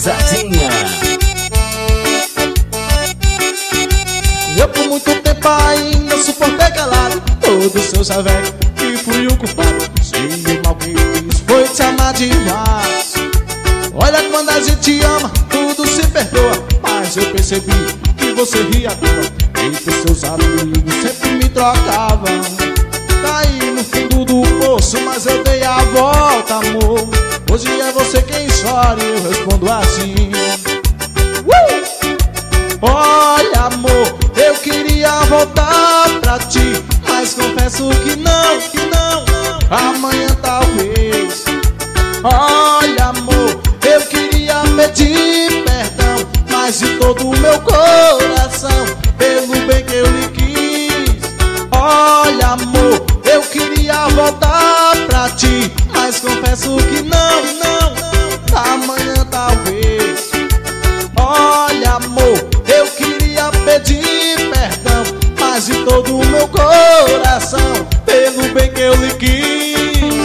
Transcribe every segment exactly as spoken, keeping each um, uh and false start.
Pisadinha. Eu por muito tempo ainda suportei calado todo o seu chaveco, que fui o culpado. Sei o mal que eu fiz foi te amar demais. Olha, quando a gente ama, tudo se perdoa, mas eu percebi que você ria à toa, e que seus amigos sempre me trocavam. Caí no fundo do poço, mas eu dei a volta, amor. Hoje é você quem chora e eu respondo assim. uh! Olha, amor, eu queria voltar pra ti, mas confesso que não, que não, amanhã talvez. Olha, amor, eu queria pedir perdão, mas de todo o meu coração, pelo bem que eu lhe quis. Olha, amor, eu queria voltar pra ti, mas confesso que não, não, amanhã talvez. Olha, amor, eu queria pedir perdão, mas de todo o meu coração, pelo bem que eu lhe quis.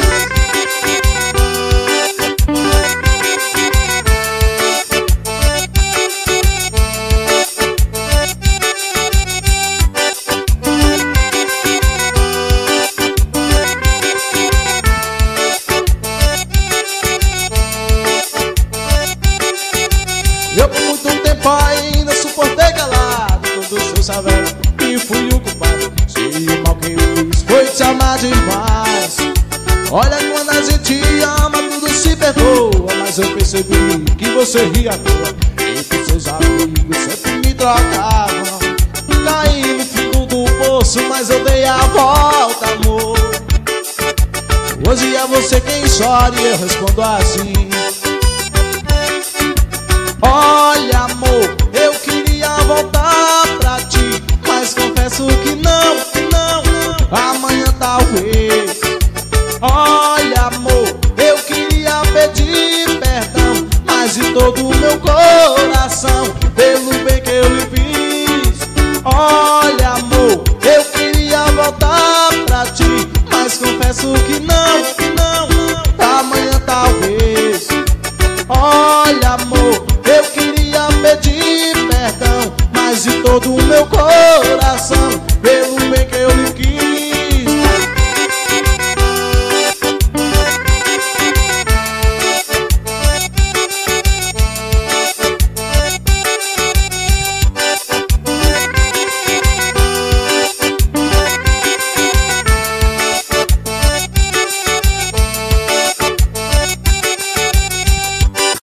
Eu por muito tempo ainda suportei calado todo o seu chaveco, e fui o culpado. Sei o mal que eu fiz foi te amar demais. Olha, quando a gente ama, tudo se perdoa, mas eu percebi que você ria à toa, e que seus amigos sempre me trocavam. Caí no fundo do poço, mas eu dei a volta, amor. Hoje é você quem chora e eu respondo assim. Olha,